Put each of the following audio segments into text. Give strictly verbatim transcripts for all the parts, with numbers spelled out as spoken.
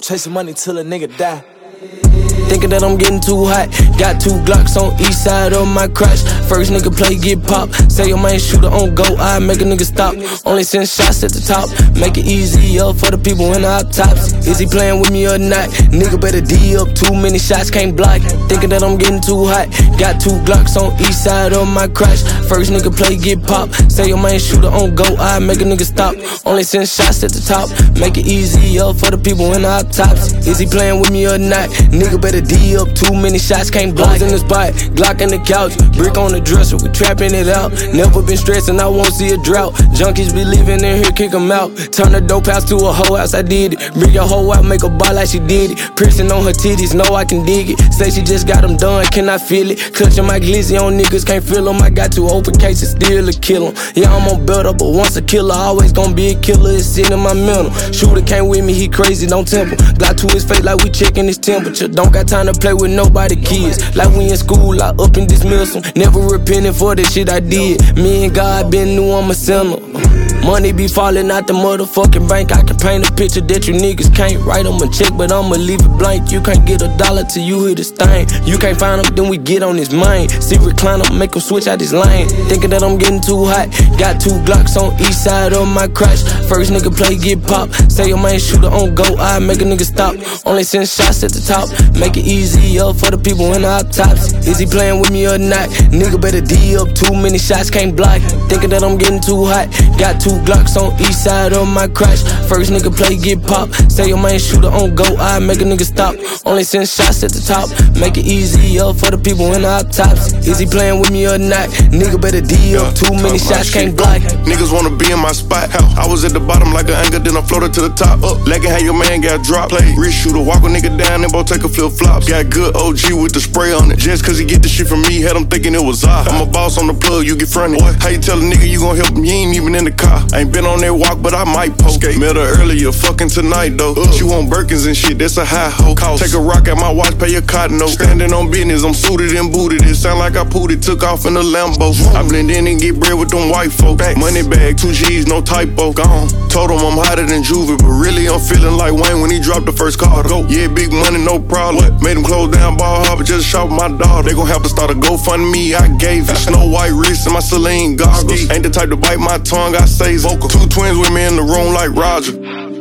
Chasing money till a nigga die. Thinking that I'm getting too hot. Got two Glocks on each side of my crotch. First nigga play, get pop. Say your main shooter on go, I make a nigga stop. Only send shots at the top. Make it easier for the people in the hot tops. Is he playing with me or not? Nigga better D up, too many shots, can't block. Thinking that I'm getting too hot. Got two Glocks on each side of my crotch. First nigga play, get pop. Say your main shooter on go, I make a nigga stop. Only send shots at the top. Make it easier for the people in the hot tops. Is he playing with me or not? Nigga better D up, too many shots, can't block. In the spot, Glock in the couch, brick on the dresser, we trapping it out. Never been stressing, I won't see a drought. Junkies be living in here, kick them out. Turn the dope house to a whole house, I did it. Bring your hoe out, make a bar like she did it. Piercing on her titties, know I can dig it. Say she just got them done, can I feel it? Clutching my glizzy on niggas, can't feel them. I got two open cases, still a kill 'em. Yeah, I'm on build up, but once a killer, always gon' be a killer. It's in my mental. Shooter came with me, he crazy, don't temper. Glock to his face like we checking his temperature. Don't got time to play with nobody kids. Like we in school, I up and dismiss them. Never repenting for the shit I did. Me and God been knew I'm a sinner. Money be falling out the motherfucking bank. I can paint a picture that you niggas can't. Write them a check, but I'ma leave it blank. You can't get a dollar till you hear this thing. You can't find them, then we get on his mind. See recliner, make him switch out his lane. Thinking that I'm getting too hot. Got two Glocks on each side of my crotch. First nigga play, get pop. Say your main shooter on go, I make a nigga stop. Only send shots at the top. Make it easier for the people in the hot tops. Is he playing with me or not? Nigga better D up, too many shots, can't block. Thinking that I'm getting too hot. Got two Glocks on each side of my crotch. First nigga play, get pop. Say your main shooter on go, I make a nigga stop. Only send shots at the top. Make it easier for the people in the hot tops. Is he playing with me or not? Nigga better D up, too many shots, can't block. Niggas wanna be in my spot. I was at the bottom like an anchor, then I floated to the top. Up, lagging how your man got dropped. Play wrist shooter, walk a nigga down and both take a flip flops. Got good O G with the spray on it. Just cause he get the shit from me, had him thinking it was I. I'm a boss on the plug, you get fronted. How you tell a nigga you gon' help him? You ain't even in the car. I ain't been on that walk, but I might poke. Met her earlier, fucking tonight though. Uh. She want Birkins and shit, that's a high hoe. Cost. Take a rock at my watch, pay your cotton note. Standing on business, I'm suited and booted. It sound like I pulled it, took off in the Lambo. I blend in and get bread with them white folk. Back. Money bag, two G's, no typo. Gone. Told him I'm hotter than Juvie, but really I'm feeling like Wayne when he dropped the first card. Go. Yeah, big money, no problem. What? Made him close down ball harbor, just shop my dog. They gon' have to start a GoFundMe, I gave it. Snow white wrist and my Celine goggles. Ain't the type to bite my tongue, I say vocal. Two twins with me in the room like Roger.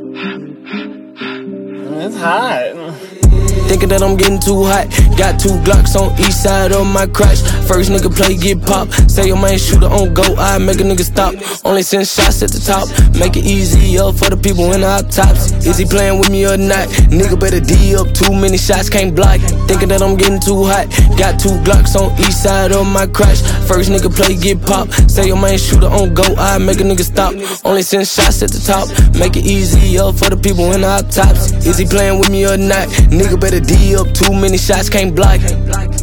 It's hot. Thinking that I'm getting too hot. Got two Glocks on each side of my crotch. First nigga play, get pop. Say your main shooter on go, I make a nigga stop. Only send shots at the top. Make it easier for the people in the hot tops. Is he playing with me or not? Nigga better D up, too many shots, can't block. Thinking that I'm getting too hot. Got two Glocks on each side of my crotch. First nigga play, get pop. Say your main shooter on go, I make a nigga stop. Only send shots at the top. Make it easier for the people in the hot tops. Is he playing with me or not? Nigga better D up, too many shots, can't block.